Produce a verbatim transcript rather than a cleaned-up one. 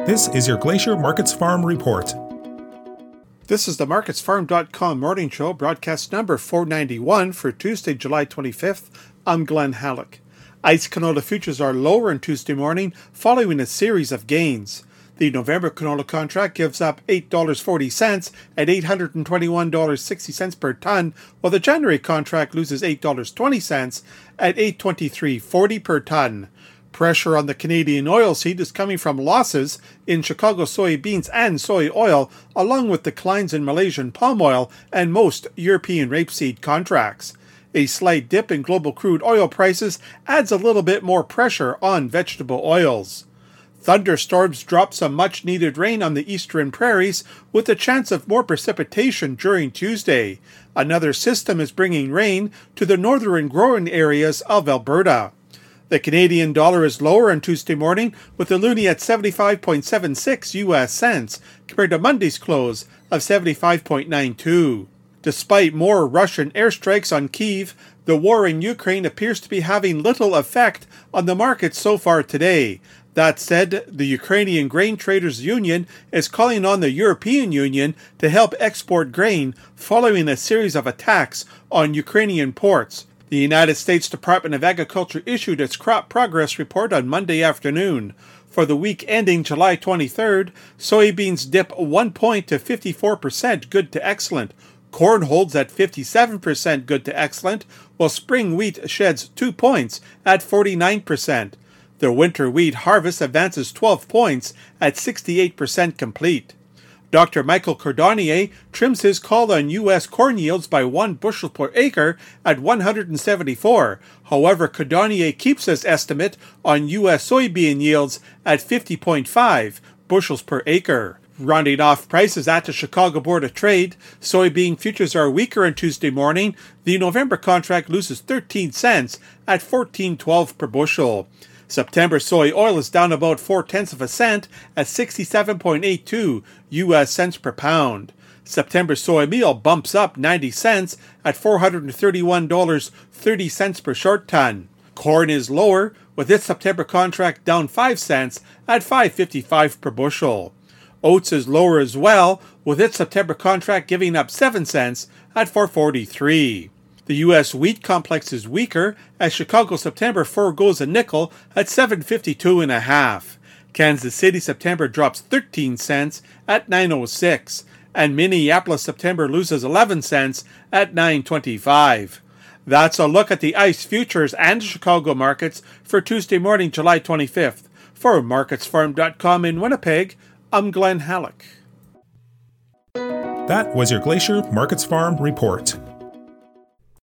This is your Glacier Markets Farm Report. This is the markets farm dot com morning show, broadcast number four ninety-one for Tuesday, July twenty-fifth. I'm Glenn Halleck. ICE canola futures are lower on Tuesday morning following a series of gains. The November canola contract gives up eight dollars and forty cents at eight hundred twenty-one dollars and sixty cents per ton, while the January contract loses eight dollars and twenty cents at eight hundred twenty-three dollars and forty cents per ton. Pressure on the Canadian oilseed is coming from losses in Chicago soybeans and soy oil, along with declines in Malaysian palm oil and most European rapeseed contracts. A slight dip in global crude oil prices adds a little bit more pressure on vegetable oils. Thunderstorms drop some much-needed rain on the eastern prairies, with a chance of more precipitation during Tuesday. Another system is bringing rain to the northern growing areas of Alberta. The Canadian dollar is lower on Tuesday morning, with the loonie at seventy-five point seven six U S cents, compared to Monday's close of seventy-five point nine two. Despite more Russian airstrikes on Kyiv, the war in Ukraine appears to be having little effect on the market so far today. That said, the Ukrainian Grain Traders Union is calling on the European Union to help export grain following a series of attacks on Ukrainian ports. The United States Department of Agriculture issued its crop progress report on Monday afternoon. For the week ending July twenty-third, soybeans dip one point to fifty-four percent good to excellent. Corn holds at fifty-seven percent good to excellent, while spring wheat sheds two points at forty-nine percent. The winter wheat harvest advances twelve points at sixty-eight percent complete. Doctor Michael Cordonnier trims his call on U S corn yields by one bushel per acre at one hundred seventy-four. However, Cordonnier keeps his estimate on U S soybean yields at fifty point five bushels per acre. Rounding off prices at the Chicago Board of Trade, soybean futures are weaker on Tuesday morning. The November contract loses thirteen cents at fourteen twelve per bushel. September soy oil is down about four-tenths of a cent at sixty-seven point eight two U S cents per pound. September soy meal bumps up ninety cents at four hundred thirty-one dollars and thirty cents per short ton. Corn is lower, with its September contract down five cents at five fifty-five per bushel. Oats is lower as well, with its September contract giving up seven cents at four forty-three. The U S wheat complex is weaker, as Chicago September forgoes a nickel at seven fifty-two and a half. Kansas City September drops thirteen cents at nine oh six, and Minneapolis September loses eleven cents at nine twenty-five. That's a look at the ICE futures and Chicago markets for Tuesday morning, July twenty-fifth. For markets farm dot com in Winnipeg, I'm Glenn Halleck. That was your Glacier Markets Farm Report.